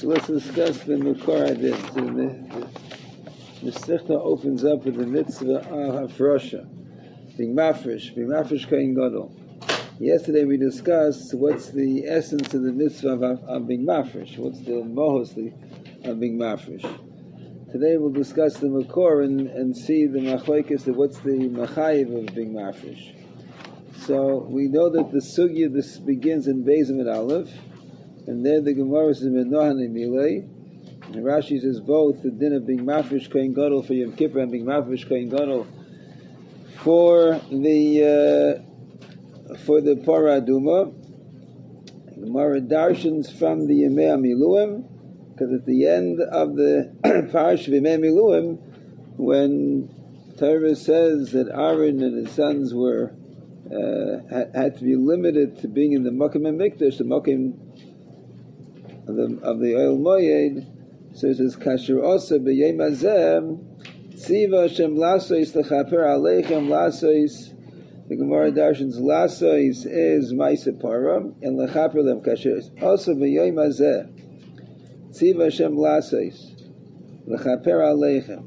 So let's discuss the Makor Adin. The Sechta opens up with the mitzvah of Hafrosha, being mafresh Kohen Gadol. Yesterday we discussed what's the essence of the mitzvah of being mafresh, what's the mohos of being mafresh. Today we'll discuss the Makor and see the machlokes of what's the machayiv of being mafresh. So we know that the sugya this begins in Beis Amid Aleph, and there the Gemara says Menohan Emilei, and Rashi says both the din of being mafresh Kohen Gadol for Yom Kippur and being mafresh Kohen Gadol for the Parah Aduma. Gemara darshans from the Yemei Miluim, because at the end of the Parash of Yemei Miluim, when Torah says that Aaron and his sons were had to be limited to being in the Mokim and Mikdash, the Mokim of the Oil Moyed, so it says Kasher Osa b'Yom Hazeh Tziva Hashem Lasois Lechaper Aleichem Lasois. The Gemara darshans Lasois is Ma'aseh Parah and Lechaper Lem Kasher Osa b'Yom Hazeh Tziva Hashem Lasois Lechaper Aleichem.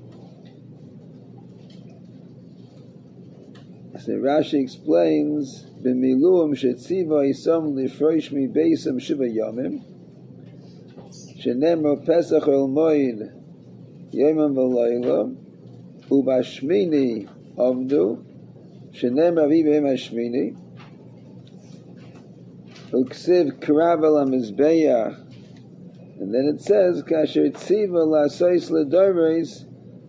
So Rashi explains b'miluim shetziva isam lifrosh mi beisam shiva yomim shenemro pesach el moed yomim v'layla ubashmini avdu shenemro avi b'hem hashmini uksiv karavel hamizbeach, and then it says kasher tziva lasois ledorres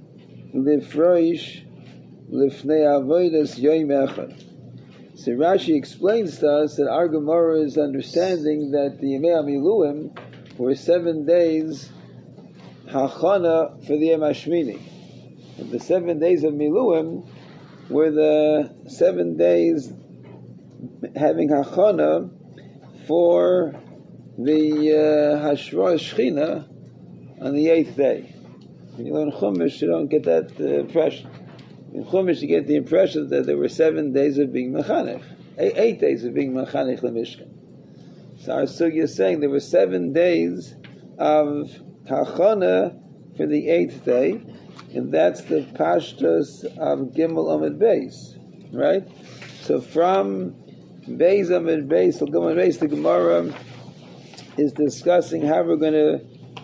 lifrosh Lifnei avodas yom echad. So Rashi explains to us that our Gemara is understanding that the Yemei Miluim were 7 days hachana for the Yom Hashmini. The 7 days of Miluim were the 7 days having hachana for the Hashra Shechina on the 8th day. When you learn Chumash, you don't get that impression. In Chumash, you get the impression that there were 7 days of being mechanech, 8 days of being mechanech leMishkan. So our sugya is saying there were 7 days of hachana for the 8th day, and that's the pashtus of Gimel Amid Beis, right? So from Beis Amid Beis till Gimel Amid Beis, the Gemara is discussing how to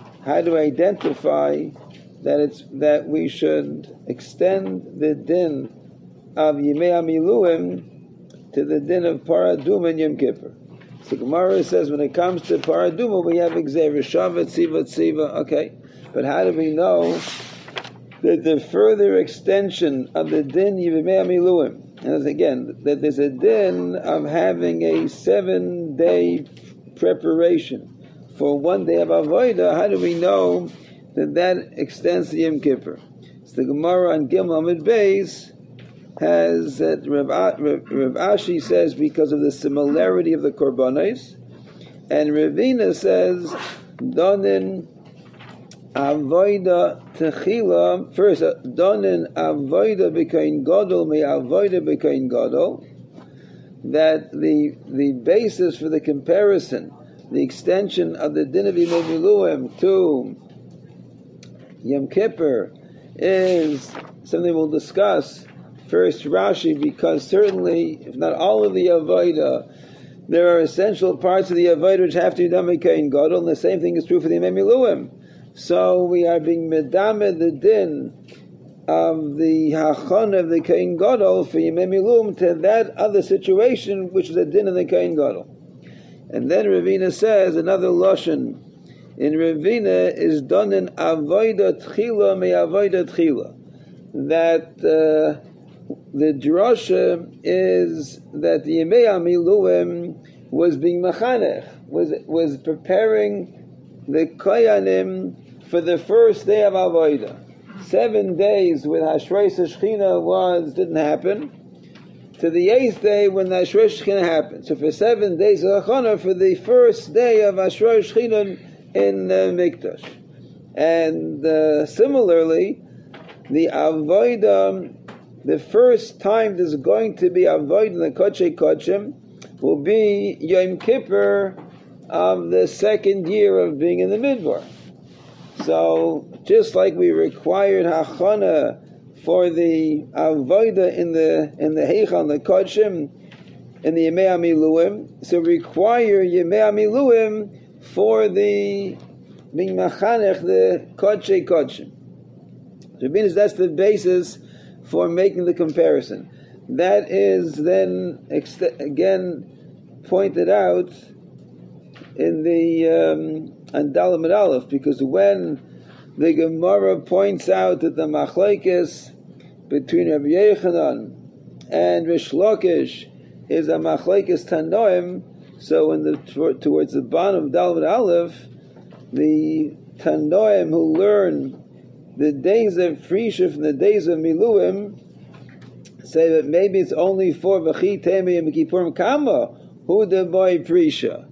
identify that we should extend the din of Yemei Miluim to the din of Parah Aduma and Yom Kippur. So Gemara says when it comes to Parah Aduma we have Gzeira Shava Tziva. Okay, but how do we know that the further extension of the din Yemei Miluim, and again that there's a din of having a 7-day preparation for 1 day of avodah? How do we know that extends to Yom Kippur? So the Gemara on Gimel Amid Beis has that Rav Ashi says because of the similarity of the korbanos, and Ravina says Donin Avoida Techila. First, Donin Avoida b'Kohen Gadol me Avoida b'Kohen Gadol. That the basis for the comparison, the extension of the din of Yemei Miluim to Yom Kippur is something we'll discuss. First Rashi, because certainly, if not all of the Avodah, there are essential parts of the Avodah which have to be done by Kohen Gadol, and the same thing is true for the Yemei Miluim. So we are being medamed the din of the hachon of the Kohen Gadol for Yemei Miluim to that other situation which is a din of the Kohen Gadol. And then Ravina says another lashon in Ravina is done in avoida tchila me avoida tchila, that the drasha is that the Yemei Miluim was being mechanech, was preparing the koyanim for the first day of avoida. 7 days when Hashrei Shechina didn't happen, to the 8th day when the Hashrei Shechina happened. So for 7 days of hachana for the first day of Hashrei Shechina in Mikdash. And similarly, the avodah, the first time there's going to be avodah in the Kodesh Kodeshim will be Yom Kippur of the second year of being in the Midbar. So just like we required hachana for the avoda in the heichal, the kodshim, in the Yemei HaMiluim, so require Yemei HaMiluim for the being machanech, the kodshei kodshim. So it means that's the basis for making the comparison. That is then again pointed out in the Andalam and Aleph, because when the Gemara points out that the machlekes between Rabbi Yochanan and Rish Lakish is a machlekes tanoim, so in the towards the bottom of Dalam and Aleph, the tanoim who learn the days of Prisha from the days of Miluim say that maybe it's only for V'chi Temi and Kipurim Kama who the boy Prisha.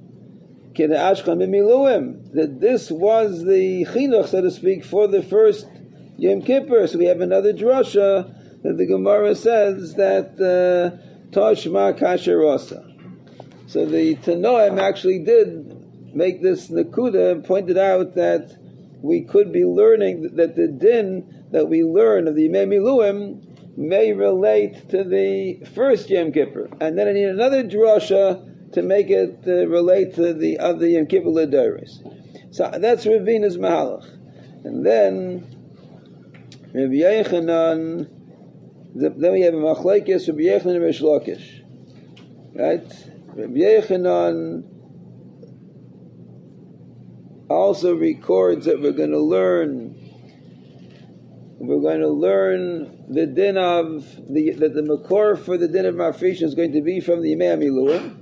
That this was the chinuch, so to speak, for the first Yom Kippur. So we have another drasha that the Gemara says that Toshma Kasherosa. So the Tanoim actually did make this Nakuda and pointed out that we could be learning that the din that we learn of the Yemei Miluim may relate to the first Yom Kippur. And then I need another drasha to make it relate to the other Yom Kippur L'Doros. So that's Ravina's Mahalach. And then Rabbi Yochanan, then we have a Machlekes, Rabbi Yochanan and Rish Lakish. Right? Rabbi Yochanan also records that we're going to learn the din of that the makor for the din of Mafresh is going to be from the Yemei HaMiluim.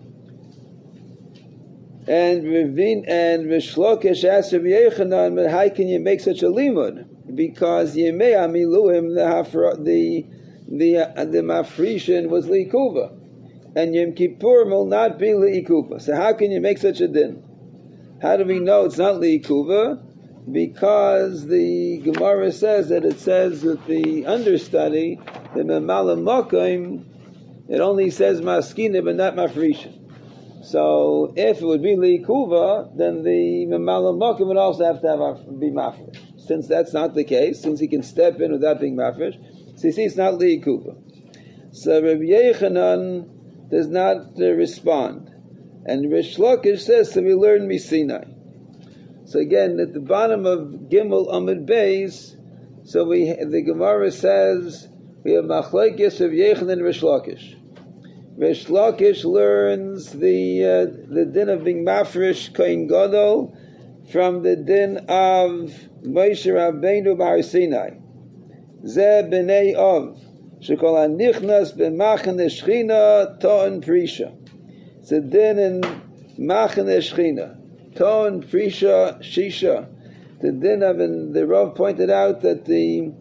And Ravin and Rish Lakish asked Rabbi Yochanan, but how can you make such a limud? Because Yemei HaMiluim, the Mafrishin was Li'ikuva, and Yom Kippur will not be Li'ikuva. So how can you make such a din? How do we know it's not Li'ikuva? Because the Gemara says that the understudy, the Memala Mokim, it only says Maskina but not Mafrishin. So if it would be Li'ikuva, then the Memala Mokim would also have to be Mafresh. Since that's not the case, since he can step in without being Mafresh, so you see it's not Li'ikuva. So Rabbi Yochanan does not respond. And Rish Lakish says, so we learn Misinai. So again, at the bottom of Gimel Amud Beis, so the Gemara says, we have Machlekes of Yochanan and Rish Lakish. Rish Lakish learns the din of being mafresh kohen gadol from the din of Moshe Rabbeinu B'Har Sinai. Ze b'nei Av shekol hanichnas b'machane shchina to'en prisha. It's a din in machane shchina to'en prisha shisha. The din of, and the Rav pointed out that the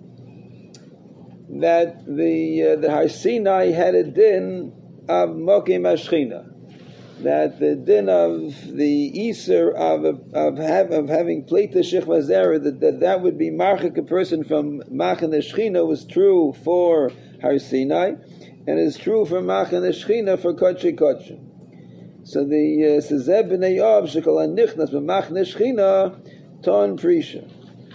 Har Sinai had a din of Mokim Ashchina, that the din of the Isser of having Pleita Shechva Zera, that would be Marchik, a person from Machan Ashchina, was true for Har Sinai, and is true for Machan Ashchina for Kodesh Kodshim. So the Sezeb B'nei Av Shekol HaNichnas B'Machan Ashchina Ton Prisha.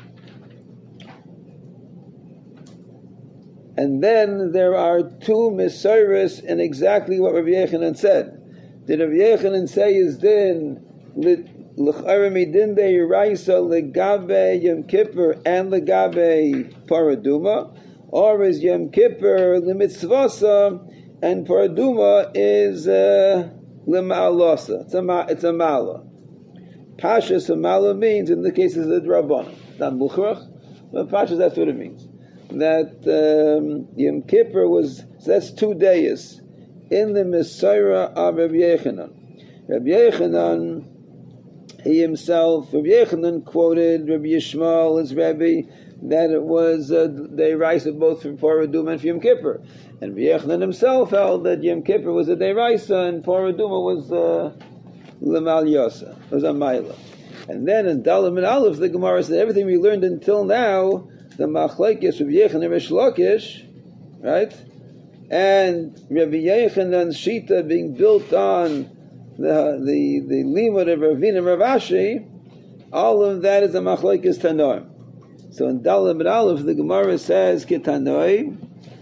And then there are two Mesiris in exactly what Rabbi Yochanan said. Did Rabbi Yochanan say his din l'chayra din de Yiraisa legabe Yom Kippur and legabe Paraduma, or is Yom Kippur lemitzvasa and Paraduma is lema'alosa? It's a mala. Pashas a mala means in the cases of the Rabbanan. It's not muchrach, but Pashas, that's what it means. That Yom Kippur was, so that's 2 days in the Messiah of Rabbi Yochanan. Rabbi Yochanan, he himself, Rabbi Yochanan quoted Rabbi Yishmael, his Rebbe, that it was Deiraisa both for Paraduma and for Yom Kippur. And Rabbi Yochanan himself held that Yom Kippur was a Deiraisa and Paraduma was L'mal Yosa, was a Maila. And then in Dalam and Aleph, the Gemara said everything we learned until now, the Machlekes of Yochanan and Rish Lakish, right? And Rabbi Yochanan's Shita being built on the limud of Ravina and Rav Ashi, all of that is a machlokes Tanoim. So in Dalet Amud Aleph, the Gemara says, Ketanoi,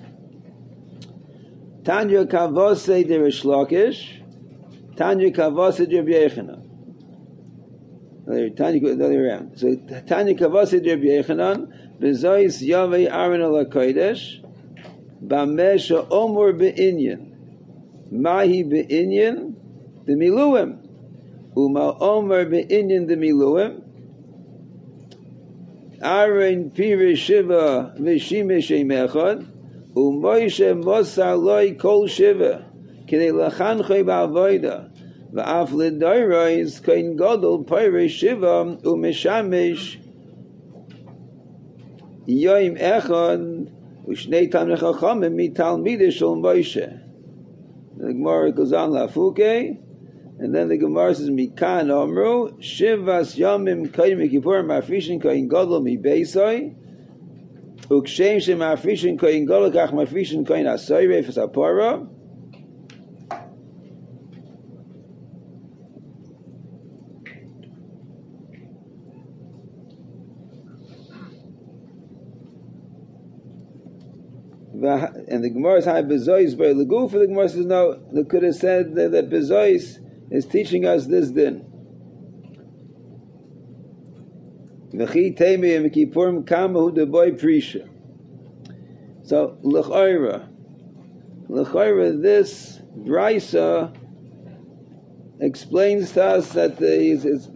Tanya Kavose de Rish Lakish, Tanya Kavose de Rabbi Yechanan. Tanya, the other way around. So Tanya Kavose de Rabbi Yechanan, Bezois Yavei Aaron al Kodesh, Bamesha Omur Be'inyan, Mahi Be'inyan, the Miluim, Uma Omur Be'inyan the Miluim, Aaron Pirish Shiva V'Shimesh Echad, U'Moshe Mosar Loi Kol Shiva K'nei Lachanchoi Ba'avoda V'af L'Doros Koin Gadol Pirish Shiva U'Meshamesh Yoim Echad U'Shnei Tamnei Chachamim Mitalmidei Shel Moshe. The Gemara goes on Lafuke, and then the Gemara says Mikan Omru Shivas Yomim Koyin Mikipur Mafrishin Koyin Gadol Mi Beisoi Ukshem Shem Mafrishin Koyin Gadol Kach Mafrishin Koyin Asoi Reifas Apora. And the Gemara is high Bezois by Leguf. The Gemara says no. They could have said that Bezois is teaching us this din. V'chi teimei mikipurim kamahu deboy prisha. So l'chayra, this brisa explains to us that the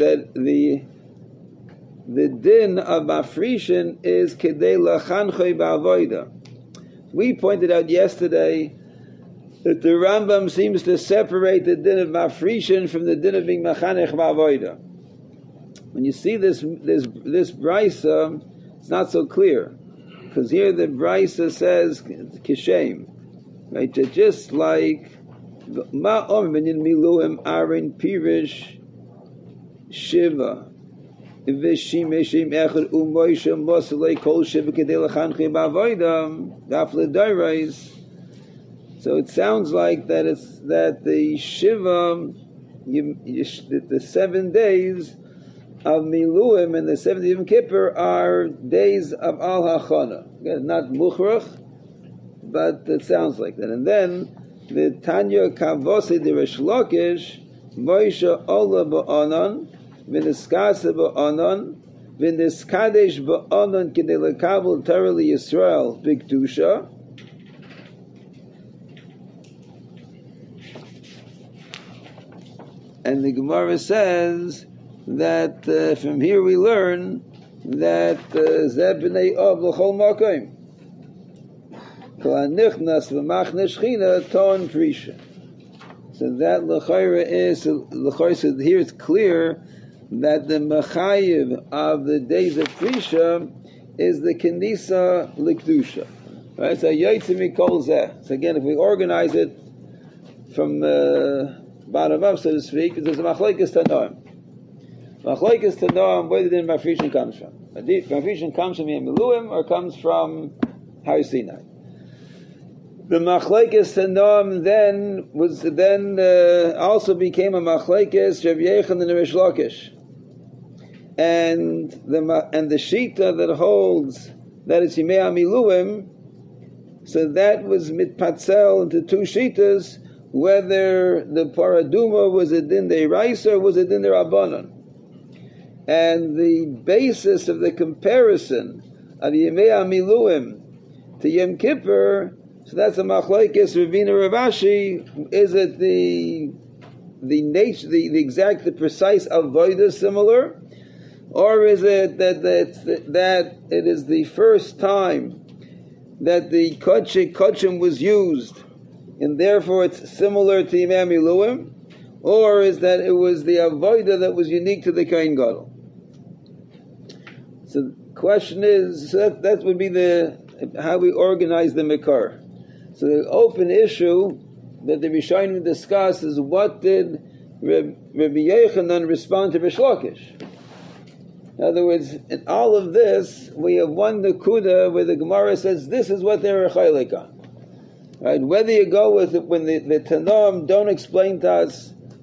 din of mafrishin is kedei lachanchoi ba'avoda. We pointed out yesterday that the Rambam seems to separate the din of mafrishin from the din of being machanech ba'avoda. When you see this brisa, it's not so clear, because here the brisa says kishem, right? Just like ma omrin miluim arin pirish shiva v'shimeshim echad u'moisha mosalei kol shiva kedei lachanchei ba'avoda daf l'dairais. So it sounds like that the shiva, the 7 days of Miluim and the 7th of Yom Kippur are days of Al Hachana. Again, not Mukhrach, but it sounds like that. And then the Tanya Kavosi de Rish Lakish, Moshe Ola Ba'anan, V'niskasa Ba'anan, V'niskadesh Ba'anan K'dei L'kabel Torah Yisrael B'Kedusha. And the Gemara says that from here we learn that Zeh b'nei Av l'chol makom kol hanichnas v'machne shchina ton prisha. So that l'chayra is l'chayra. So here it's clear that the mechayiv of the days of prisha is the kenisa l'kedusha. Right. So yotzim mikol zeh. So again, if we organize it from bottom up, so to speak, there's a machlokes Tanoim. Machlokes Tanoim, where the din mafrishin comes from. Mafrishin comes from Miluim or comes from Har Sinai. The machlokes Tanoim then also became a machlokes Rav Yechanan and Rish Lakish, and the shita that holds that it's Yimei Miluim. So that was mitpatzel into 2 shitas, whether the paraduma was a din deiraisa or was a din derabanan. And the basis of the comparison of Yemei Miluim to Yom Kippur, so that's a machlokes Ravina Rav Ashi. Is it the nature, the exact, the precise avodah similar, or is it that it is the first time that the kodshim was used, and therefore it's similar to Yemei Miluim, or is that it was the avodah that was unique to the Kohen Gadol? So the question is, so that would be how we organize the Makar. So the open issue that the Rishonim discuss is, what did Rabbi Yechanan respond to Rish Lakish? In other words, in all of this, we have one Nakuda where the Gemara says this is what they were chaylik on. Right? Whether you go with it when the Tanoim don't explain to us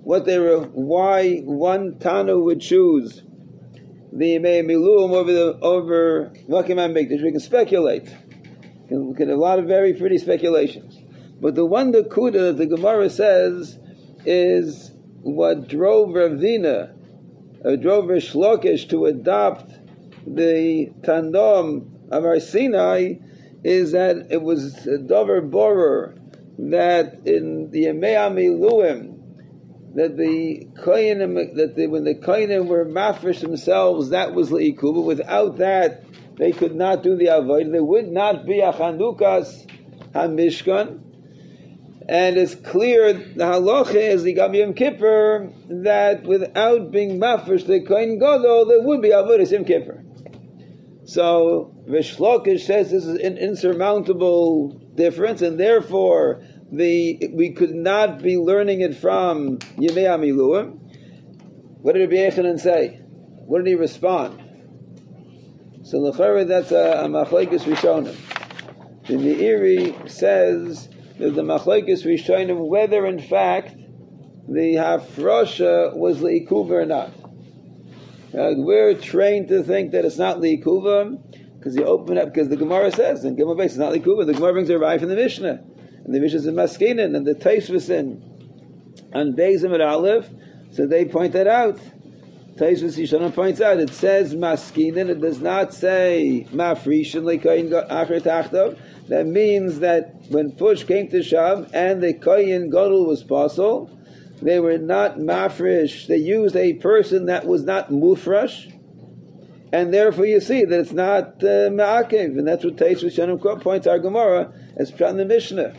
what they were, why one Tana would choose the Yemei Miluim over Makim HaMikdash. We can speculate. We can have a lot of very pretty speculations. But the one Nakuda that the Gemara says is what drove Ravina, drove Rish Lakish to adopt the Tandom of Har Sinai, is that it was a Dover Borer that in the Yemei HaMiluim, that the Kohanim, when the Kohanim were mafresh themselves, that was Le'ikuba. Without that, they could not do the Avodah. There would not be a Chanukas HaMishkan. And it's clear, the halacha is the Gabi Yom Kippur, that without being mafresh the Kohen Gadol, there would be Avodah Yom Kippur. So Rish Lakish says this is an insurmountable difference, and therefore we could not be learning it from Yemei HaMiluim. What did Rabbi Yechanan say? What did he respond? So l'chara, that's a machlekes rishonim. The Meiri says that the machlekes rishonim whether in fact the hafrosha was leikuva or not. We're trained to think that it's not leikuva because you open up, because the Gemara says in Gemara base it's not leikuva. The Gemara brings a raya from the Mishnah, and the Mishnah is in Maskinin, and the Taisvus in on Beizim at Aleph, so they point that out. Taisvus Yishanon points out it says Maskinin, it does not say Mafrishin lekoyin acher tachtav. That means that when push came to shove and the koyin gadol was possible, they were not mafresh. They used a person that was not mufresh, and therefore you see that it's not ma'akev, and that's what Taisvus Yishanon points our Gemara as prat in the Mishnah.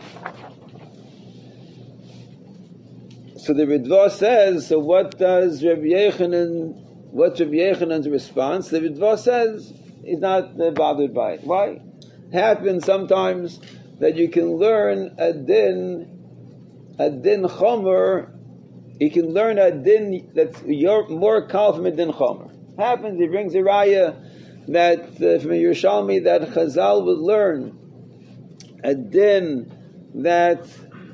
So the Ritva says, so what does Rabbi Yechanan, what's Rabbi Yechanan's response? The Ritva says he's not bothered by it. Why? It happens sometimes that you can learn a din chomer, you can learn a din that's more kal from a din chomer. Happens, he brings a raya that from a Yerushalmi that Chazal would learn a din that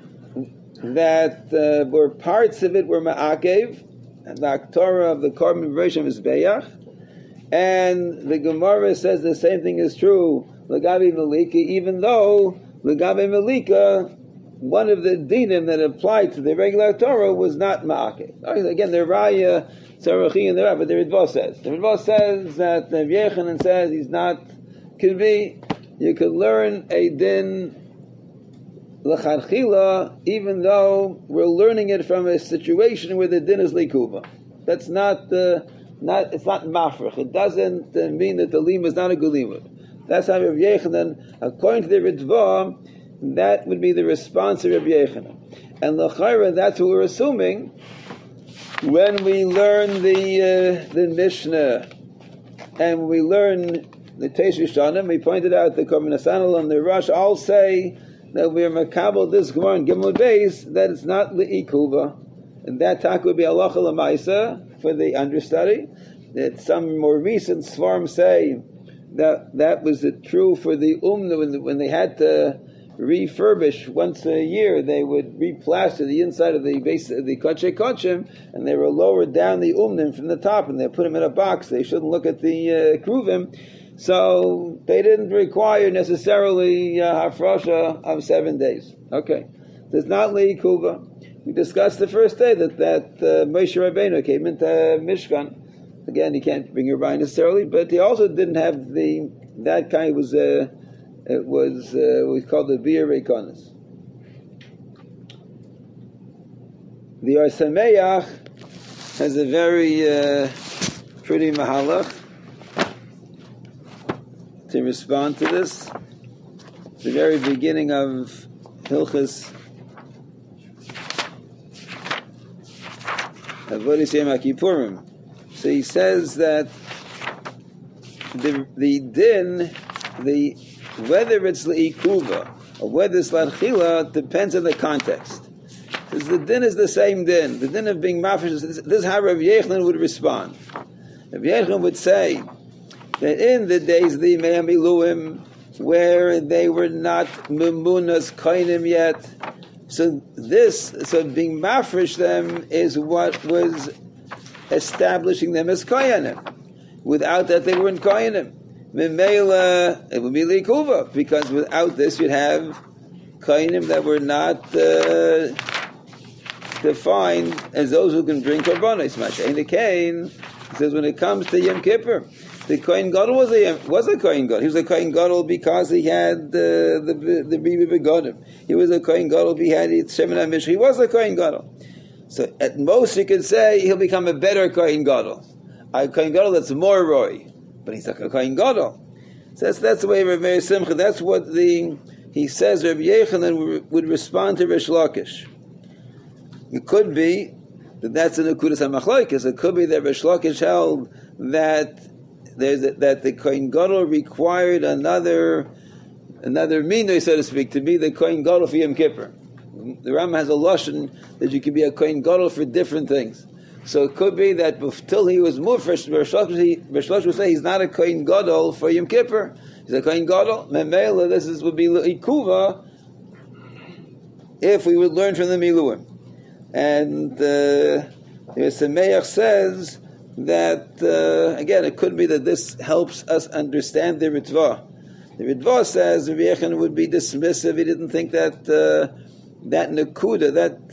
were parts of it were ma'akev, and the Aktorah of the Korban Rishon is Beyach, and the Gemara says the same thing is true L'gabi Malika, even though L'gabi Malika, one of the dinim that applied to the regular Torah was not ma'akev. Again, the Raya Tzarachi and the Raya, but the Ritva says that the Yechanan says he's not, could be, you could learn a din l'chadchila, even though we're learning it from a situation where the din is likuva. That's it's not mafrech. It doesn't mean that the lima is not a gulima. That's how Rabbi Yechanan, according to the Ritva, that would be the response of Rabbi Yechanan. And l'chayra, that's what we're assuming when we learn the Mishnah and we learn the Teish Rishonim. We pointed out the Korban Asanal and the Rosh all say that we are makabel this Gemara and Gimel Beis, that it's not li'ikuva, and that talk would be halacha l'maisa for the understudy. That some more recent svarim say that was true for the umna when they had to refurbish once a year. They would replaster the inside of the base of the kodesh kodeshim, and they were lowered down the umnim from the top, and they put them in a box. They shouldn't look at the kruvim. So they didn't require necessarily hafrosha of 7 days. Okay, there's not leikuva. We discussed the first day that Moshe Rabbeinu came into Mishkan. Again, he can't bring your Rabbi necessarily, but he also didn't have that kind. It was we called the Bia Reikonis. The Or Sameach has a very pretty mahalach to respond to this. The very beginning of Hilchas Avodas Yom HaKippurim. So he says that the din, whether it's le'ikuva or whether it's l'chila, depends on the context. Because the din is the same din. The din of being mafish, this is how Rabbi Yechanan would respond. Rabbi Yechanan would say that in the days of the Yemei HaMiluim, where they were not memunas koinim yet, So being mafresh them is what was establishing them as koyanim. Without that, they weren't koyanim. Memela, it would be likuva, because without this, you'd have koyanim that were not defined as those who can bring korbanos. Mashain the Kain says when it comes to Yom Kippur, the Kohen Gadol was a Kohen Gadol. He was a Kohen Gadol because he had the Bibi Begodim. He was a Kohen Gadol because he had Shemin HaMishra. He was a Kohen Gadol. So at most you could say he'll become a better Kohen Gadol. A Kohen Gadol that's more roy. But he's like a Kohen Gadol. So that's the way Rav Meir Simcha, that's what he says Rabbi Yechanan would respond to Rish Lakish. It could be that that's an Akudas HaMachloikis. It could be that Rish Lakish held that the Kohen Gadol required another minoi, so to speak, to be the Kohen Gadol for Yom Kippur. The Rambam has a lashon that you can be a Kohen Gadol for different things. So it could be that till he was mufresh, Rish Lakish would say he's not a Kohen Gadol for Yom Kippur. He's a Kohen Gadol. Memela, would be Ikuva if we would learn from the Miluim. And Semeach says that, again, it could be that this helps us understand the Ritva. The Ritva says Rabbi Yechon would be dismissive. He didn't think that that Nakuda,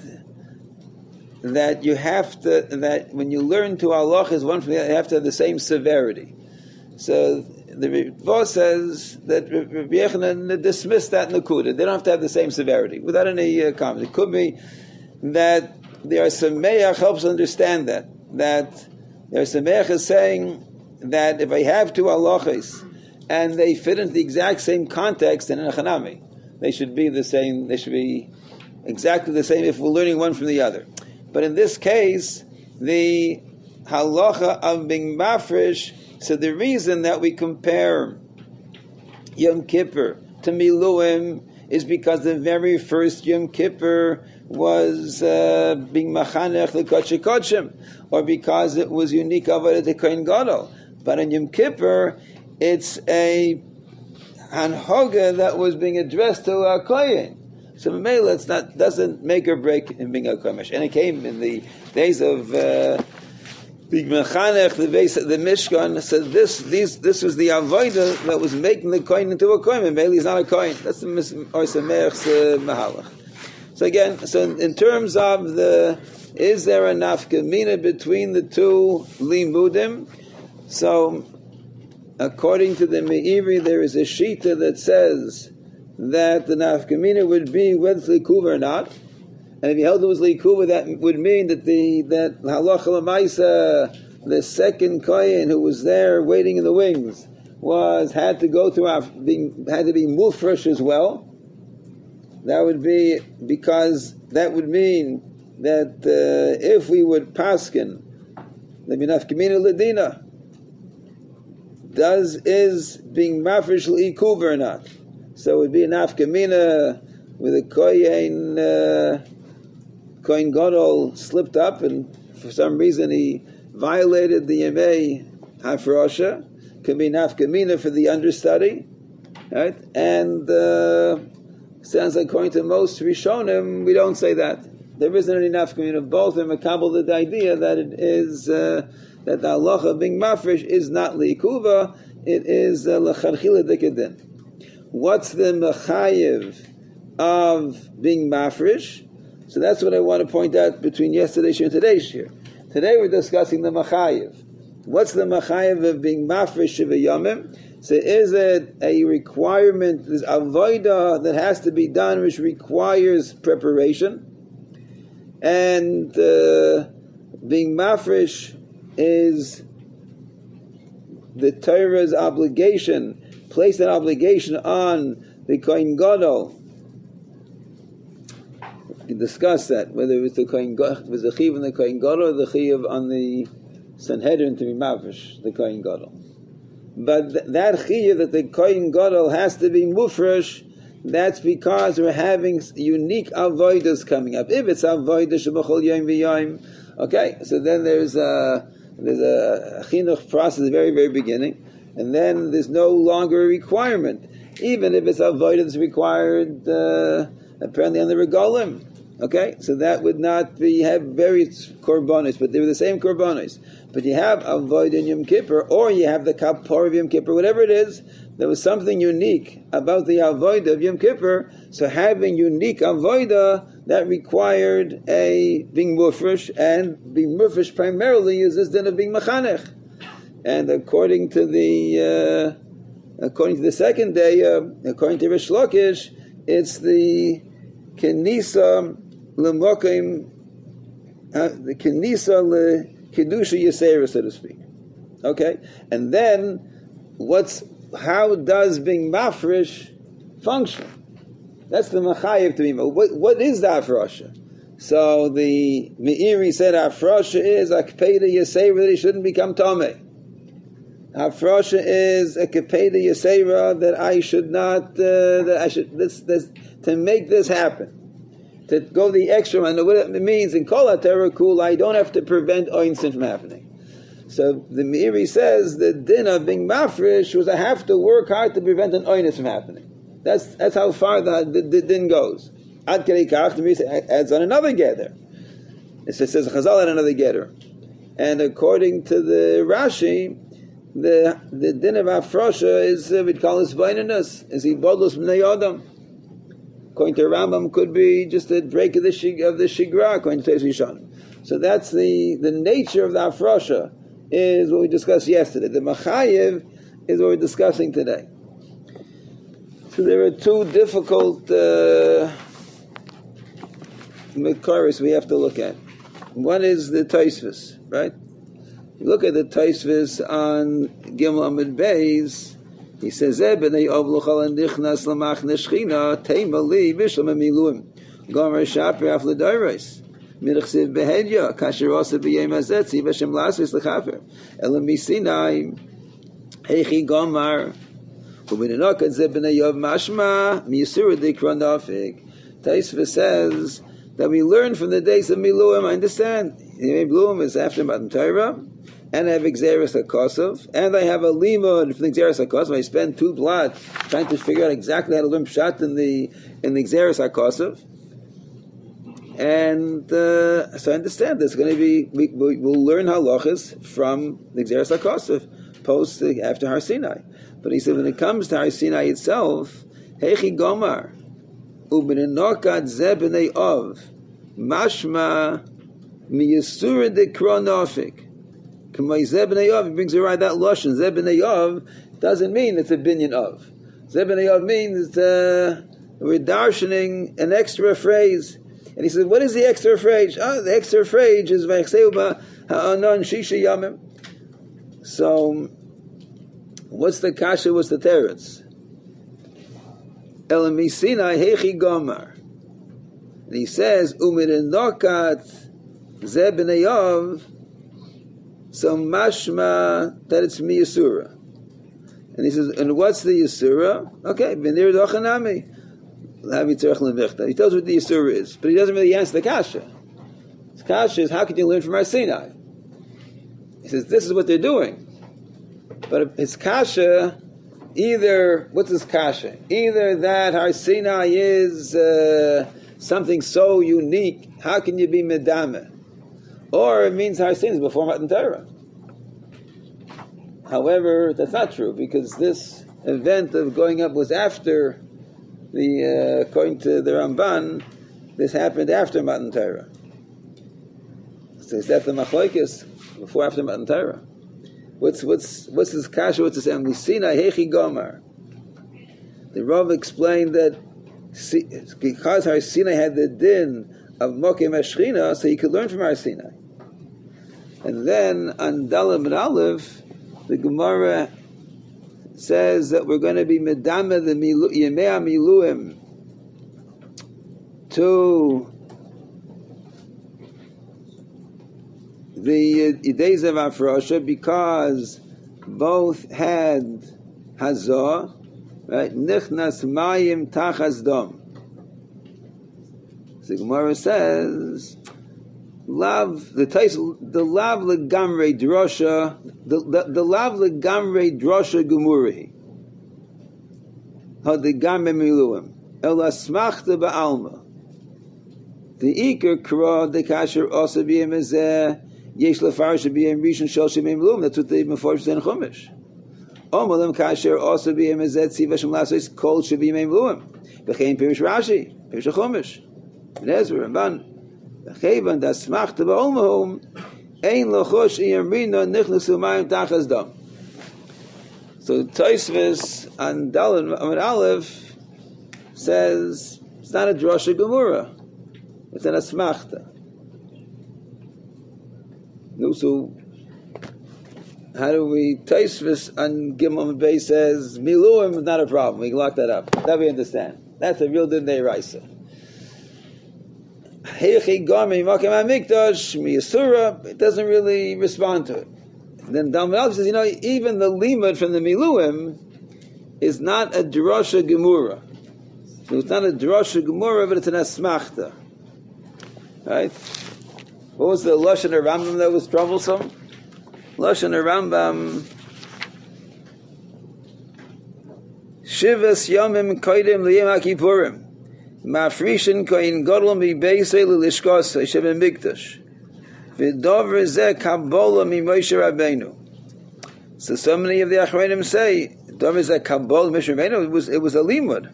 that you have to, that when you learn to Allah is one from the other, you have to have the same severity. So the Ritva says that Rabbi Yechon dismissed that Nakuda. They don't have to have the same severity without any comment. It could be that there are Sameach helps understand that there are Sameach is saying that if I have two halachas and they fit into the exact same context, then in a chanami they should be the same. They should be exactly the same if we're learning one from the other. But in this case, the halacha of being mafresh. So the reason that we compare Yom Kippur to Miluim is because the very first Yom Kippur was being machanech l'kodesh kodshim, or because it was unique avodah to Kohen Gadol. But in Yom Kippur, it's a hanhoga that was being addressed to a kohen. So Mamela, doesn't make or break in being a kohen. And it came in the days of being machanech, the Mishkan. So this was the avodah that was making the kohen into a kohen. Mamela is not a kohen. That's the Sameach's mahalach. So again, in terms of is there a nafkamina between the two limudim? So according to the Meiri, there is a shita that says that the nafkamina would be whether it's likuva or not. And if you held it was likuva, that would mean that that halacha l'maisa, the second kohen who was there waiting in the wings, had to be mufresh as well. That would be because that would mean that if we would paskin, the nafkamina ledina, is being mafresh l'ikuv or not? So it would be a nafkamina with a kohen gadol slipped up, and for some reason he violated the yemei hafrosha. Could be nafkamina for the understudy, right? And sounds like according to most Rishonim, we don't say that. There isn't any nafkamina of both, and makabel the idea that it is that the halacha of being mafresh is not liikuva, it is l'charchila dekadin. What's the mechayiv of being mafresh? So that's what I want to point out between yesterday's shir and today's shir. Today we're discussing the mechayiv. What's the mechayiv of being mafresh shiva yomim? So is it a requirement, there's avodah that has to be done which requires preparation? And being mafresh is the Torah's obligation, place that obligation on the Kohen Gadol. We can discuss that, whether it was the Kohen Gadol, was the Chiv on the Kohen Gadol or the Chiv on the Sanhedrin to be mafresh, the Kohen Gadol. But that chiyuv that the Kohen Gadol has to be mufresh, that's because we're having unique avodas coming up. If it's avodah shebachol yom v'yom, okay, so then there's a chinuch process at the very, very beginning, and then there's no longer a requirement. Even if it's avodah that's required apparently on the regalim. Okay, so that would not be have various korbanos, but they were the same korbanos. But you have avoid in Yom Kippur, or you have the kapor of Yom Kippur, whatever it is. There was something unique about the avoid of Yom Kippur. So having unique avoida, that required a being mufresh, and being mufresh primarily is this din of being mechanech. And according to the second day, according to Rish Lakish, it's the kenisa lemokim, the kenisa lekidusha yisera, so to speak. Okay, and then how does being mafresh function? That's the machayev to be. What is the afrosha? So the Meiri said afrosha is akpeda yisera, that he shouldn't become tameh. Afrosha is a kepeda yisera, that I should not, that I should, this, to make this happen. To go the extra mile. What it means in Kol HaTorah Kula, I don't have to prevent oinsin from happening. So the Meiri says the din of being mafresh was I have to work hard to prevent an oinus from happening. That's how far the din goes. Ad Kei Kach, the Meiri adds on another gather. It says Chazal had another gather. And according to the Rashi, the din of Afrosha is we'd call it Zbainanus, is Ibodlus B'nai Adam. According to Rambam, could be just a break of the Shigra, according to Teis Rishonim. So that's the nature of the Afrosha, is what we discussed yesterday. The Machayev is what we're discussing today. So there are two difficult Mekaris we have to look at. One is the Tosfos, right? You look at the Tosfos on Gimel Amud Beis. He says, "B'nei Ovluchal and Dichnas Lamach Neshchina Teima Li Bishlam Emiluim Gomer Shaper Af L'Dairos Mirchsiv Behedya Kasher Osa B'Yem Azetzi V'Shem Lasvis L'Chaper Elam Misinai Heichi Gomer U'B'nenokat Zeh B'nei Yov Mashma Miyisura Dikra Nafik." Tosfos says that we learn from the days of Miluim. I understand. Miluim is after Matan Torah. And I have Xeris HaKosov, and I have a limud from the Xeris HaKosov. I spend 2 blot trying to figure out exactly how to learn Pshat in the Xeris HaKosov. And so I understand there's going to be, we'll learn halachas from the Xeris HaKosov, after Har Sinai. But he said when it comes to Har Sinai itself, Heichi Gomar, U'b'nenokat Zeh B'nei Ov, Mashma Miyasura Dekra Nafik. He brings around that lashon. Zeh b'nei Yov doesn't mean it's a binyan of. Zeh b'nei Yov means we're darshaning an extra phrase. And he says, what is the extra phrase? Oh, the extra phrase is v'yachseu ha'anon shisha yamim. So, what's the kasha? What's the teretz? Elami Sinai heichi gomar. And he says, u'mirinokat zeh b'nei Yov. So mashma that it's miyasura, and he says, and what's the yasura? Okay, b'nir dochanami, l'havi tzarech levichta. He tells what the yasura is, but he doesn't really answer the kasha. The kasha is, how can you learn from Har Sinai? He says this is what they're doing, but his kasha, either what's his kasha? Either that Har Sinai is something so unique. How can you be medameh? Or it means Har Sinai is before Matan Torah. However, that's not true, because this event of going up was after according to the Ramban, this happened after Matan Torah. So is that the machlokes before after Matan Torah? What's this kasha? What's this emli? Sinai heichi gomar. The Rav explained that because Har Sinai had the din of Mokem Eshchina, so he could learn from Har Sinai. And then on Dalam and Aleph, the Gemara says that we're going to be medame the Yemei Miluim to the days of Afrosha, because both had Hazah, right? Nichnas Mayim Tachas Dom. The Gemara says, "Lav the lav legamrei drosha the lav legamrei drosha gemuri had the gamre miluim." El asmachta ba'alma. The Iker Kra, the Kasher also be him as Yesh Lefar should be him Rishon Shel Shemim Lum. That's what the Meforsh said in Chumash. Omalim Kasher also be him as Tziva Shem Lasos Kol should be him Lum. Bechein Pirish Rashi, Pirish Chumash. And Ezra Ramban. Bechevan das Smachta Ba'olmahum Ein Lochosh Iyamrina Nichnasu Mayim Tachas Dam. So Tosfos and Daled Amud Aleph says it's not a drasha gemura. It's an asmachta. No, so how do we Tosfos and Gimel Bey says miluim is not a problem. We can lock that up. That we understand. That's a real din deiraisa. Heichi garmi makom hamikdash miyasura. It doesn't really respond to it. Then Dalman Aleph says, even the limud from the miluim is not a drasha gemura. So it's not a drasha gemura, but it's an asmachta. Right? What was the Lashon Rambam that was troublesome? Lashon Rambam Shivas Yomim Koidim Liyem HaKippurim Mafrishin Koin Godel Mibeisei Lilishkosei Shebem Mikdash V'dover Zeh Kabbalah Mimoshe Rabbeinu. So many of the Achronim say Dover Zeh Kabbalah Mimoshe Rabbeinu, it was a limud.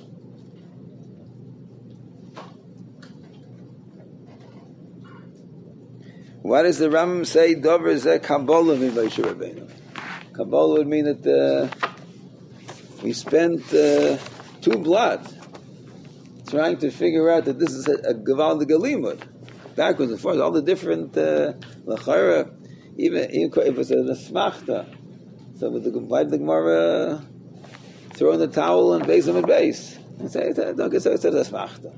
Why does the Rambam say Dover Zeh Kabbalah Mimoshe Rabbeinu? Kabbalah would mean that we spent 2 blood trying to figure out that this is a Gavaldig limud. Backwards and forwards, all the different lachara, even if it was an asmachta. So why did the Gemara throw in the towel and base him at base? And say, don't get so it's an asmachta.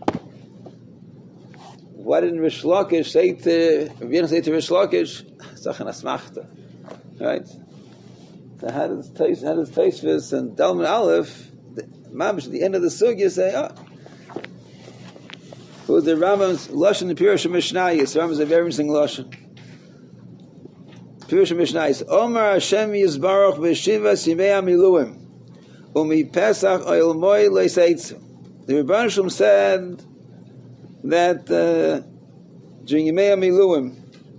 Why didn't Rish Lakish say to Rish Lakish, it's an asmachta? Right? So how does Tosfos and Dalman Aleph, the end of the sugya, say, who was the Rambam's Lashon and Pirush Mishnayis. The Rambam's a very interesting Lashon. Pirush Mishnayis. Omar Hashem Yisbarach B'Shiva Simei HaMiluim Umi Pesach Oil Moi Leiseitzu. The Rebbeinu Shalom said that during Yimei HaMiluim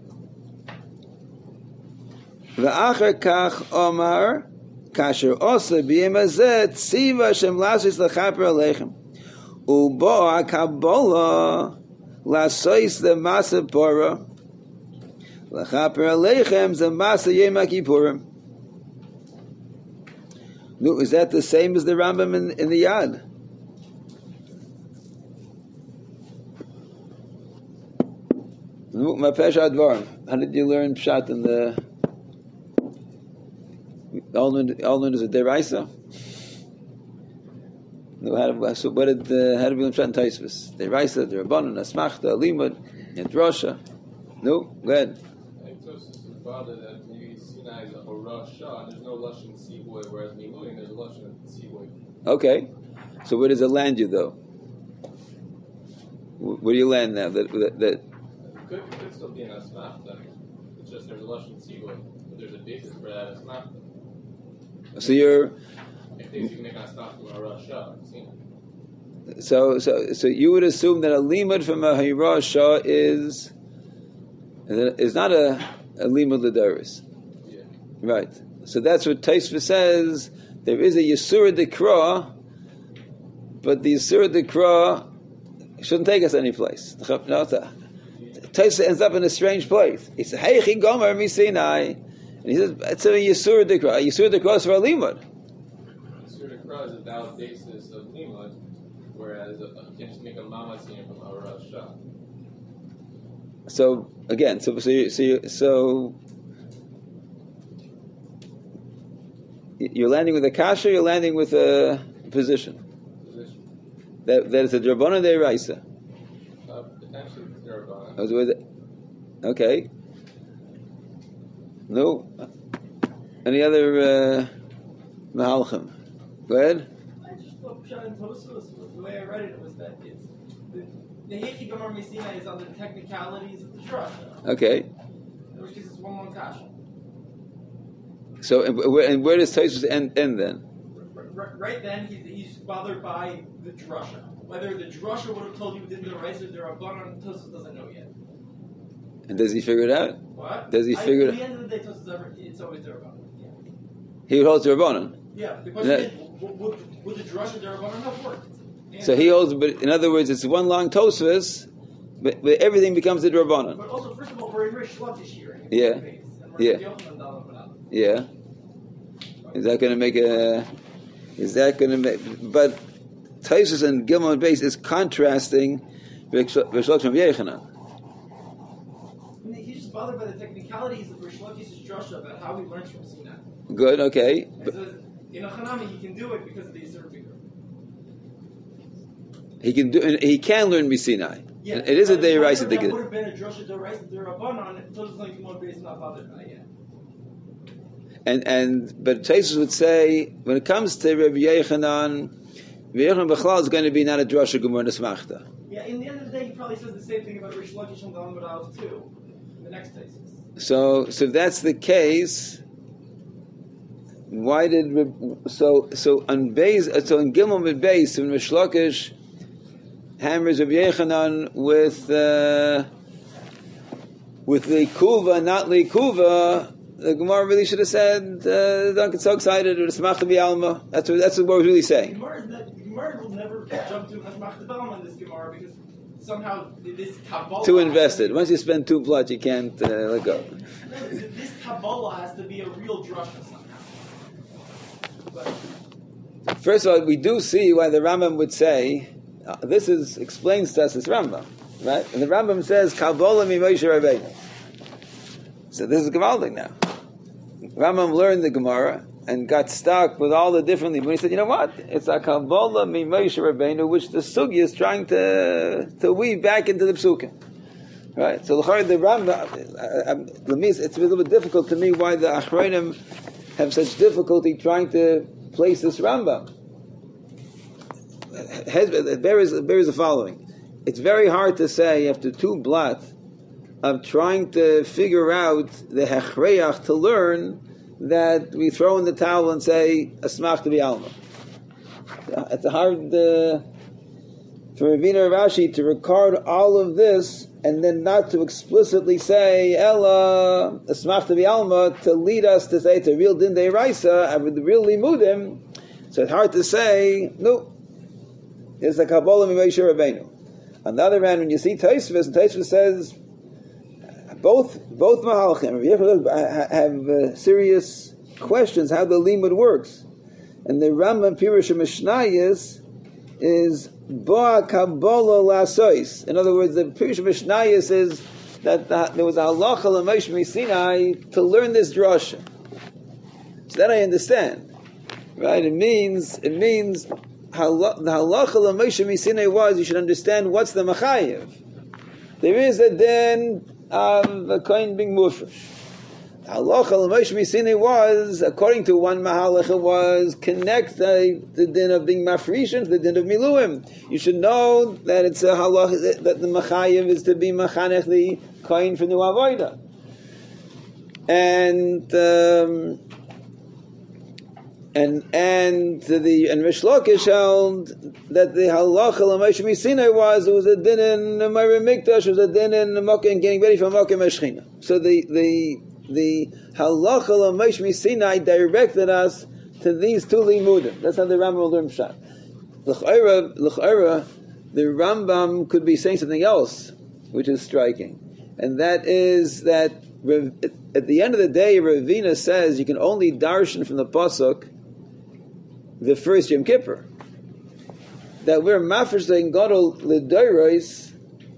V'acher Kach Omar Kasher Osa B'Yem Hazeh Tziva Hashem Lasos L'chaper Aleichem Uboa Kabbalah Lasois the Masa Pora Lachaper Aleichem the Masa Yom HaKippurim. No, is that the same as the Rambam in the Yad? How did you learn Pshat in the Almond is a deraisa? No, how did we learn Pshat in Tosfos? Deraisa, Derabanan, Asmachta, Limud, and Drosha. No, go ahead. I think Tosfos is bothered that maybe Sinai is a Rosh Shah, there's no Lashon Tzivoy, whereas Miluim there's a Lashon Tzivoy. Okay, so where does it land you though? Where do you land now? That It could still be an Asmachta. It's just there's a Lashon Tzivoy, but there's a basis for that Asmachta. So you're. I think you can make an Asmachta from a Rosh Shah. So you would assume that a limud from a Rosh Shah is not a limud l'daris. Yeah. Right. So that's what Tosfos says. There is a Yisura Dekra, but the Yisura Dekra shouldn't take us any place. Tosfos ends up in a strange place. He says, "Hey, Gomer mi Sinai," and he says, "It's a Yisura Dekra. A Yisura Dekra is for a limud." Yisura Dekra is a valid basis of limud, whereas you can just make a mamatzin from a Rosh Shah. So again, so you're landing with a kasha, you're landing with a position. That is a drabana deiraisa. Potentially drabana. Okay. No. Any other mahalchim? Go ahead. I just thought Pshat and Tosfos, the way I read it was that it's the Heichi Gomer Misina is on the technicalities of the Shrosh. Okay. In which case it's one kasha. So, and where does Tosfos end then? right then he's bothered by the drasha. Whether the drasha would have told you din d'oraisa d'Rabbanan, Tosfos doesn't know yet. And does he figure it out? What? Does he figure At it the end of the day, Tosfos it's always d'Rabbanan. Yeah. He would hold to Rabbanan. Yeah. The question is, would the drasha d'Rabbanan have worked? So he holds, but in other words, it's one long Tosfos, but everything becomes the Rabbanan. But also, first of all, we're in Rish Lakish here. Yeah. Yeah. Yeah. Is that going to make a? Is that going to make? But Tosfos and Gimel base is contrasting Rish Lakish from Yechanan. He's just bothered by the technicalities of Rish Lakish's drasha about how he learns from Sinai. Good. Okay. It says in a Hanami he can do it because of the Yisur Bikkur. He can do. He can learn Misinai. Yeah, it is a Deiraisa to That get. would have been a drasha d'oraisa d'Rabbanan. It doesn't like Gimel is not bothered by it. But Tosfos would say when it comes to Rabbi Yechanan, Rabbi Yechanan Bechlal is going to be not a drasha Gemara Nesmachta. Yeah, in the end of the day, he probably says the same thing about Rish Lakish and Dalam B'Aleph too. In the next cases. So if that's the case, why did so on Beis in Gimel Mid Beis when Rish Lakish hammers Rabbi Yechanan with the Kuva, not Kuva, the Gemara really should have said, "Don't get so excited," or "Smach to be Alma." That's what we're really saying. Gemara will never jump to Smach to Alma in this Gemara because somehow this Kabbalah Too invested. Once you spend too blood, you can't let go. This Kabbalah has to be a real drasha somehow. But first of all, we do see why the Rambam would say this explains to us this Rambam, right? And the Rambam says Kabbalah mi Moshe Rabbeinu. So this is Gavaldik now. Rambam learned the Gemara and got stuck with all the different. But he said, you know what? It's a Kabbalah mi Moshe Rabbeinu, which the Sugya is trying to weave back into the Psukim. Right? So the Rambam, it's a little bit difficult to me why the Achronim have such difficulty trying to place this Rambam. There is the following. It's very hard to say after two blat of trying to figure out the hechreach to learn that we throw in the towel and say asmach to be alma. It's hard for Ravina Rashi to record all of this and then not to explicitly say Ella asmach to be alma to lead us to say it's a real din deiraisa and with the real limudim. So it's hard to say no. It's a Kabbalah Mimoshe Rabbeinu. On the other hand, when you see Tosfos, and Tosfos says both Mahalchim have serious questions how the limud works, and the Rambam Pirush Mishnayos is Ba Kabbalah Lasois. In other words, the Pirush Mishnayos is that there was a halacha l'Moshe Misinai to learn this drasha. So that I understand, right? It means the halacha l'Moshe Misinai was you should understand what's the machayev. There is a din of a kohen being mufresh. Halacha l'Moshe Misinai was, according to one mahalacha, was connect the din of being mafrishin to the din of miluim. You should know that it's a halacha that the machayev is to be machanech the kohen for new avoda. And Rish Lakish held that the halacha l'Moshe Misinai was it was a din in Meir Mikdash, it was a din in Makkah and getting ready for Makkah Meshchina. So the halacha l'Moshe Misinai directed us to these two limudim. That's how the Rambam learned Pshat. L'chayra, the Rambam could be saying something else, which is striking, and that is that at the end of the day, Ravina says you can only darshan from the pasuk the first Yom Kippur. That we're mafresh saying gadol l'doros.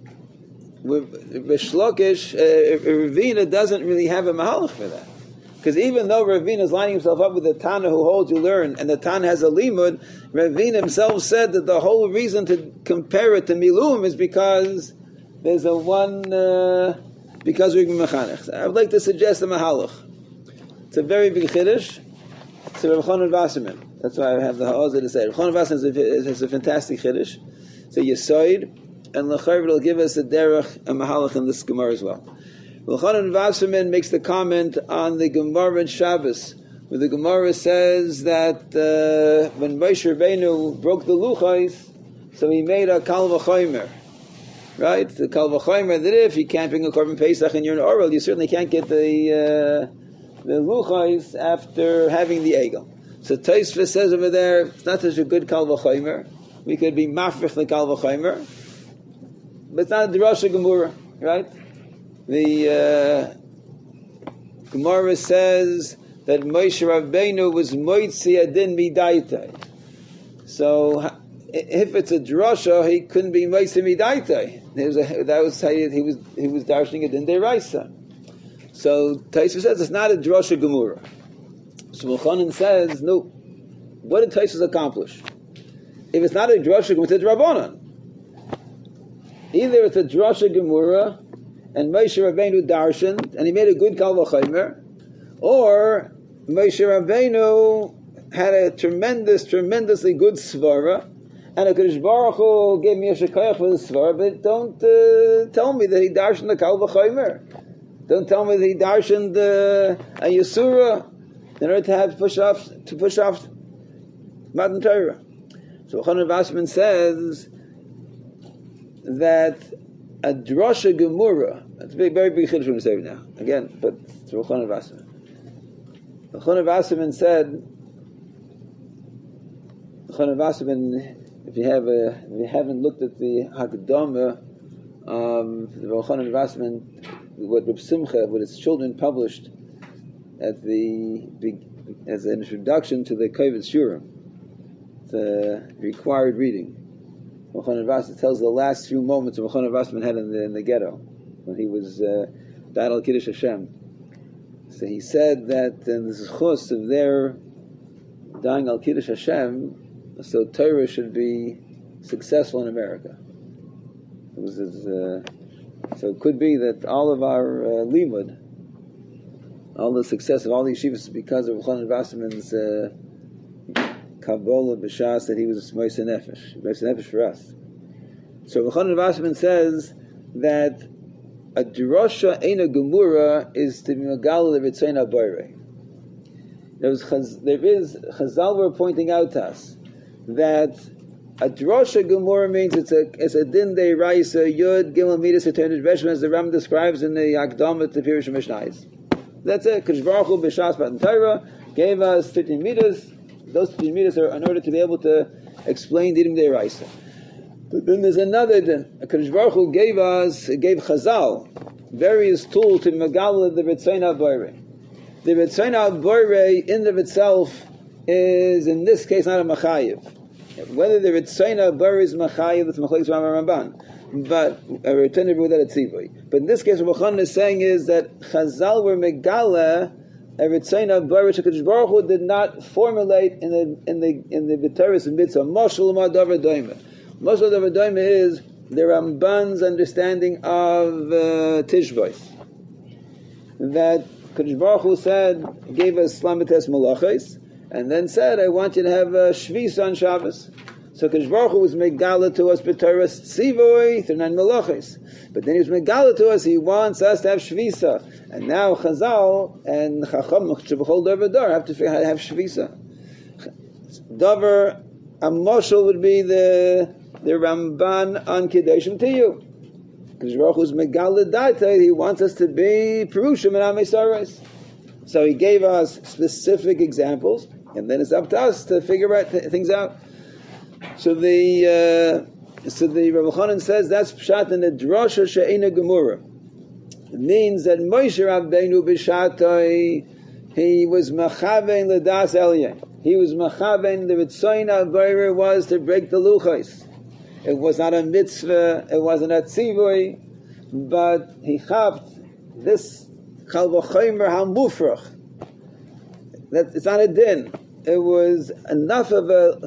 Rish Lakish, Ravina doesn't really have a mahalach for that, because even though Ravina is lining himself up with the Tana who holds you learn, and the Tana has a limud, Ravina himself said that the whole reason to compare it to Milum is because there's a one because we're mechanech. I would like to suggest a mahalach. It's a very big chiddush. It's Rav Chanan Wasserman. That's why I have the ha'azah to say. Rav Chanan Wasserman is a fantastic chiddush. It's a yisoid, and l'chayr will give us a derech, a mahalach in this Gemara as well. Rav Chanan Wasserman makes the comment on the Gemara in Shabbos, where the Gemara says that when Moshe Rabbeinu broke the luchos, so he made a kal v'chomer. Right? The kal v'chomer, that if you can't bring a korban Pesach and you're in Orel, you certainly can't get the luchos after having the egel. So Tosfos says over there, it's not such a good kal v'chomer. We could be mafrich the kal v'chomer, but it's not a drasha gemura, right? The Gemara says that Moshe Rabbeinu was moitzi adin midaitai. So if it's a drasha, he couldn't be moitzi midaitai. That was how he was darshaning adin deraisa. So Tosfos says it's not a drasha gemura. So Mulchanan says, no. What did Tosfos accomplish? If it's not a drasha gemura, it's a drabanan. Either it's a drasha gemura and Moshe Rabbeinu darshan and he made a good kal v'chomer, or Moshe Rabbeinu had a tremendously good svara, and a Kadosh Baruch Hu gave me a shekayach for the svara, but don't tell me that he darshan the kal v'chomer. Don't tell me that he darshan a yisura in order to push off Matan Torah. So Yochanan Wasserman says that a drasha gemura, it's a very big chiddush from the say now. Again, but it's Yochanan Wasserman. Yochanan Wasserman said, if you haven't looked at the Hakdama, the Yochanan Wasserman, what Reb Simcha, what his children published as an introduction to the Kovetz Shurim, the required reading. Yochanan Wasserman tells the last few moments of Yochanan Wasserman had in the ghetto when he was died al Kiddush Hashem. So he said that in the zechus of their dying al Kiddush Hashem, so Torah should be successful in America. So it could be that all of our limud, all the success of all the yeshivas is because of Yochanan Wasserman's Kabbalah b'shas that he was a Moshe Nefesh for us. So Yochanan Wasserman says that a drasha eina gemura is to be megal le'ritzayin habayre. There is Chazal were pointing out to us that a drasha gemura means it's a din de raisa yud gimel midas eternit veshim, as the Ram describes in the Akdama to Pirush Mishnayos. That's it. Kadosh Baruch Hu b'shas Matan Torah gave us 15 meters. Those 15 meters are in order to be able to explain Dinim de Raisa. But then there's another din. Kadosh Baruch Hu gave Chazal various tools to Megala the Ritzayin HaBorei. The Ritzayin HaBorei in of itself is, in this case, not a Machayiv. Whether the Ritzayin HaBorei is Machayiv, it's Machlekes Rambam Ramban. But a return to that it's Tzivui. But in this case, what Yochanan is saying is that Chazal were Megala a Ritzayin HaBorei, which Kadosh Baruch Hu did not formulate in the B'Teres and Mitzvah. Moshel Madavar Doime. Moshel Madavar Doime is the Ramban's understanding of Tishbos. That Kadosh Baruch Hu gave us Slamites Malachos, and then said, I want you to have Shvis on Shabbos. So Kadosh Baruch Hu was Megala to us B'Teres Tzivoi through 9 Malachos. But then he was Megala to us, he wants us to have Shvisa. And now Chazal and Chacham Shebechol Davar Dar have to figure out how to have Shvisa. Davar, a moshel would be the Ramban on Kedoshim Tiyu. Because Baruch Hu's Megala Data, he wants us to be Perushim and Amei Sarais. So he gave us specific examples, and then it's up to us to figure things out. So the Rav Chanan says that's pshat in the drasha she'ena gemura. It means that Moshe Rabbeinu b'shatoi he was machaven l'das elyon. He was machaven the ritzayin habayre was to break the luchos. It was not a mitzvah. It wasn't a tzivui, but he chapped this kal v'chomer hamufrach. That it's not a din. It was enough of the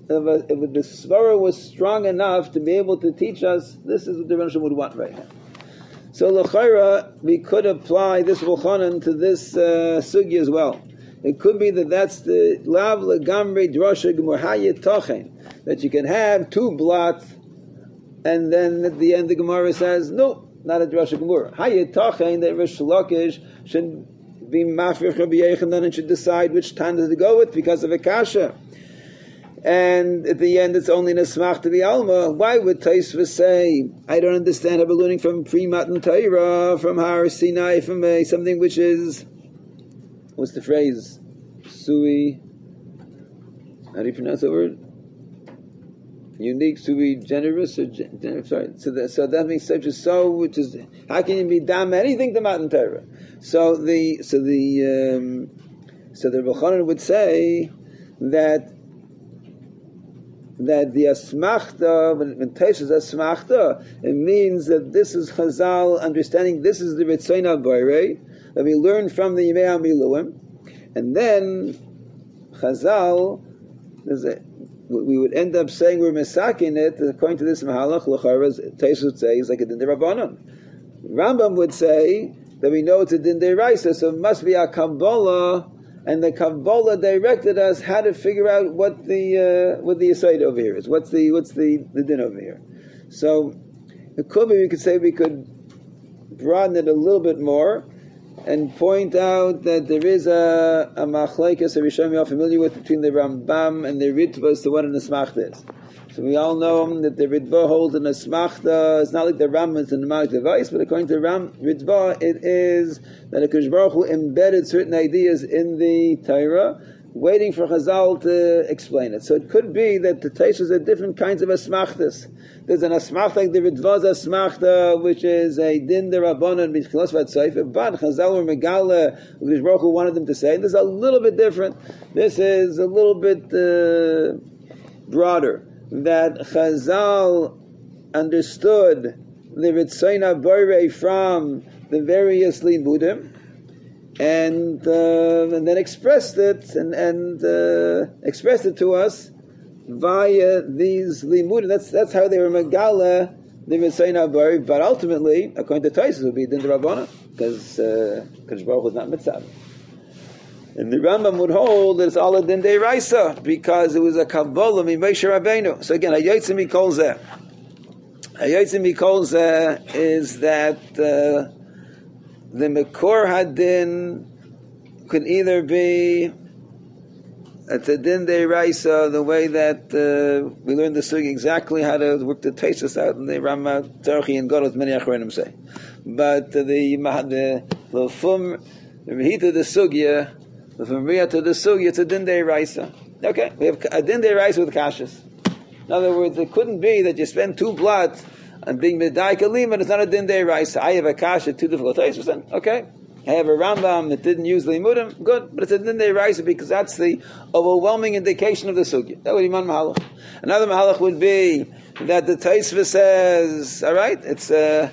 svara was strong enough to be able to teach us this is what the Rebbe would want right now. So l'chayra, we could apply this Yochanan to this sugi as well. It could be that's the lav legamri drasha gemur hayitochen, that you can have 2 blots, and then at the end the Gemara says no, not a drasha gemur hayitochen, that Rish Lakish should be mafrich Rabbi Yochanan and should decide which Tana to go with because of a kasha. And at the end, it's only Nesmach to the Alma. Why would Taisva say, I don't understand how we're learning from pre-Matan Torah, from Har Sinai, from something which is, what's the phrase? Sui, how do you pronounce the word? Unique, sui generis, or sorry. So that means such a so, which is, how can you be dam anything to Matan Torah? So the Rebbe would say that the asmachta, when Taisha says asmachta, it means that this is Chazal understanding, this is the Ritzoina Boirei, that we learn from the Yimei HaMiluim, and then Chazal, we would end up saying we're misaking it, according to this Mahalach, L'charaz, Taisha would say, it's like a Din Rabbanon. Rambam would say that we know it's a Din Deraisa, so it must be a Kabbalah, and the Kabbalah directed us how to figure out what the aside over here is. What's the din over here? So it could be we could broaden it a little bit more and point out that there is a machlekes, a Rishon you're familiar with, between the Rambam and the Ritva as to what an asmachta is. So we all know that the Ritva holds an asmachta. It's not like the Rambam is an amount device, but according to Ritva, it is that a Kodesh Baruch Hu embedded certain ideas in the Torah, waiting for Chazal to explain it. So it could be that the Taishas are different kinds of asmachtas. There's an asmachta like the Ritva's asmachta, which is a din derabanan b'chilas v'atzayfer, but Chazal or Megala, Kodesh Baruch Hu wanted them to say, and this is a little bit different. This is a little bit broader. That Chazal understood the Ritzoina Boirei from the various limudim, and then expressed it expressed it to us via these limudim. That's how they were megala the Ritzoina Boirei. But ultimately, according to Taisus, it would be din d'Rabbanan because Kodesh Baruch Hu was not mitzvah. And the Rambam would hold that it's all a din deiraisa because it was a Kabbalah mi Moshe Rabbeinu. So again, hayotzim mikol zeh. Hayotzim mikol zeh is that the Mekor Hadin could either be at the din deiraisa, the way that we learned the sugi exactly how to work the Taisus out, and the Rama Tarchi and Godot many achronim say. But the Lefum Rehita the sugya. From Riyah to the Sugya, it's a Din Deiraisa. Okay, we have a Din Deiraisa with Kashas. In other words, it couldn't be that you spend 2 blood on being Medai Kalim, and it's not a Din Deiraisa. I have a Kasha, 2 difficult tases, okay. I have a Rambam that didn't use Limudim, good, but it's a Din Deiraisa because that's the overwhelming indication of the Sugya. That would be one Mahalach. Another Mahalach would be that the Taisva says, alright, it's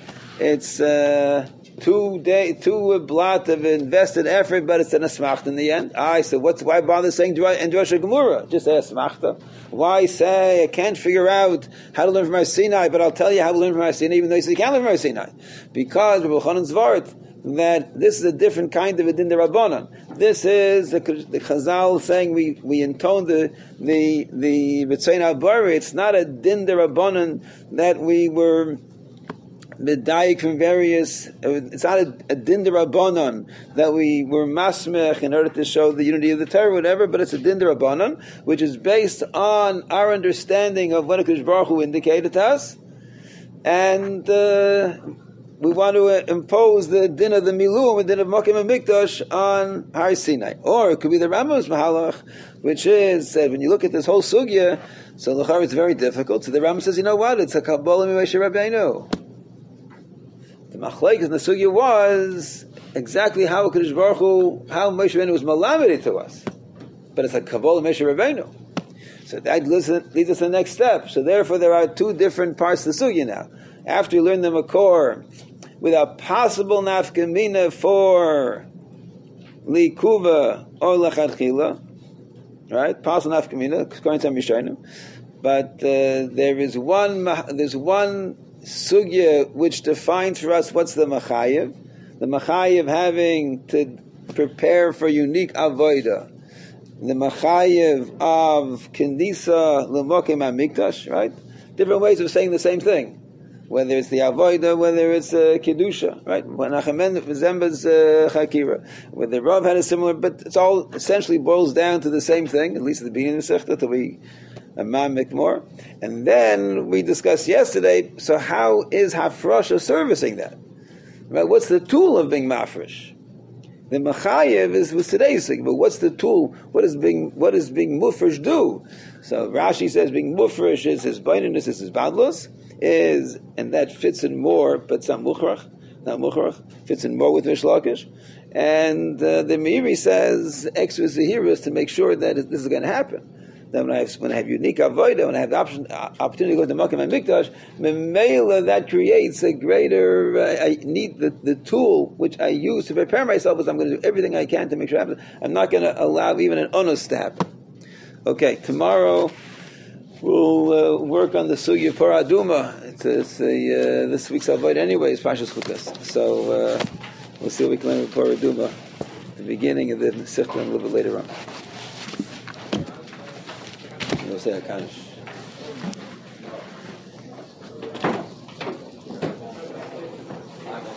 2 blot of invested effort, but it's an asmachta in the end. So why bother saying Drasha Gemura? Just say asmachta. Why say I can't figure out how to learn from Har Sinai, but I'll tell you how to learn from Har Sinai, even though you can't learn from Har Sinai, because Rabbi Chanan's Vart that this is a different kind of a din d'Rabbanan. This is the Chazal saying we intone the Ritzoina Boirei. It's not a din d'Rabbanan that we were medayik from various. It's not a din d'Rabbanan that we were masmech in order to show the unity of the Torah, whatever. But it's a din d'Rabbanan which is based on our understanding of what HaKadosh Baruch Hu indicated to us, and we want to impose the din of the Miluim, the din of Mokim and Mikdash on Har Sinai. Or it could be the Rambam's Mahalach, which is when you look at this whole sugya, so l'char it's very difficult. So the Rambam says, you know what? It's a Kabbalah mi Moshe Rabbeinu. The machlekes in the sugya was exactly how Moshe Rabbeinu was malamed to us, but it's a Kabbalah Moshe Rabbeinu. So that leads us to the next step. So therefore, there are 2 different parts of the sugya now. After you learn the makor with a possible nafkamina for likuva or lechadchila, right? Possible nafkamina according to Mishnah, but there's one sugya which defines for us what's the machayev. The machayev having to prepare for unique avodah. The machayev of kendisa l'mokim hamikdash, right? Different ways of saying the same thing. whether it's the avoida, whether it's kedusha, right? When Nachamen Zemba's chakira, where the Rav had a similar, but it's all essentially boils down to the same thing, at least at the beginning of the Sechta, till we mamik more. And then we discussed yesterday, so how is Hafrasha servicing that? Right? What's the tool of being mafresh? The machayev is with today's thing, but what's the tool? What is being mufresh do? So Rashi says being mufresh is his baininus, is his badlos, and that fits in more, but it's not mukhrach, fits in more with Rish Lakish. And the Meiri says extra zehirus to make sure that this is going to happen. Then when I have unique avodah, when I have the opportunity to go to Makkah and Mikdash, memela, that creates a greater. I need the tool which I use to prepare myself. Is I'm going to do everything I can to make sure it happens. I'm not going to allow even an onus to happen. Okay, tomorrow we'll work on the sugya paraduma. It's this week's avodah anyway is Pashas Chukas. So we'll see what we can learn with paraduma at the beginning of the Sifta a little bit later on. We'll say a Kaddish.